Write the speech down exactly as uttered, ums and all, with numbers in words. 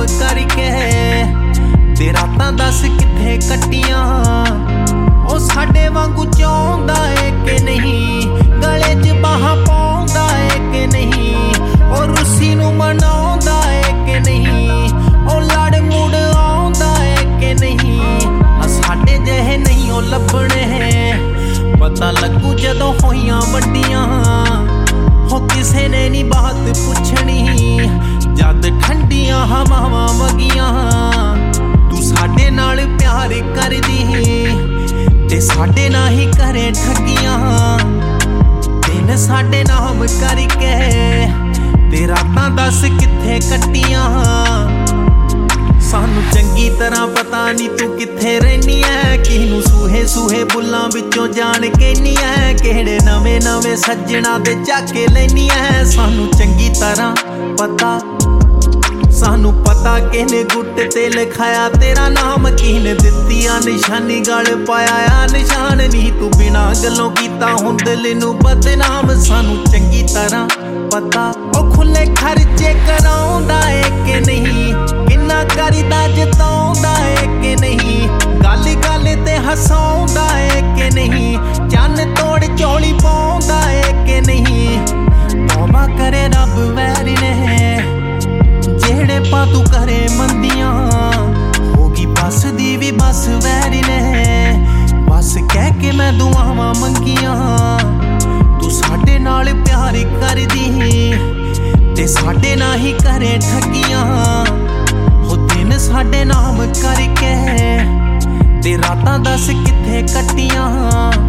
करके ते रातां दस कित्थे कट्टियां ओ साडे वांगू चाहुंदा है कि नहीं गले च बाहां पाउंदा है कि नहीं ओ रुस्सी नूं मनाउंदा है कि नहीं ओ लड़ मुड़ आउंदा है कि नहीं आ साडे जिहे नहीं ओ लभणे पता लगू जदों होइयां वड्डियां हो किसे ने नी बात पुछनी जद ठंडियां हवावां वगियां तू साडे नाल प्यार करदी ते साडे ना ही करे ठगियां दिन साडे नाम करके ते रातां दस कित्थे कट्टियां सानू चंगी तरह पता नी तू कित्थे रहनी है किनू सूहे सूहे बुल्लां विचों जान कहनी है केड़े नवे नवे सज्जणा दे झाके लैनी है सानू चंगी तरह पता सानू पता किने गुट ते लिखाया तेरा नाम किने दित्ती आ निशानी गल पाया आ निशान नी तू बिना गल्लों कीता हुण दिल नू बदनाम सानू चंगी तरह पता ओ खुले खर्चे कराउंदा है कि नहीं किन्ना करदा जताउंदा है कि नहीं गल गल ते हसाउंदा है कि नहीं चन्न तोड़ चौली पाउंदा है कि नहीं तौबा करे रब वैर ने जेड़े पा तू करे मंदियां होगी बस दी भी बस वैरी ने बस कह के मैं दुआवां मंगियां तू साडे नाल प्यार करदी ते साडे ना ही करे ठगियां हो दिन साडे नाम करके ते रातां दस कित्थे कट्टियां।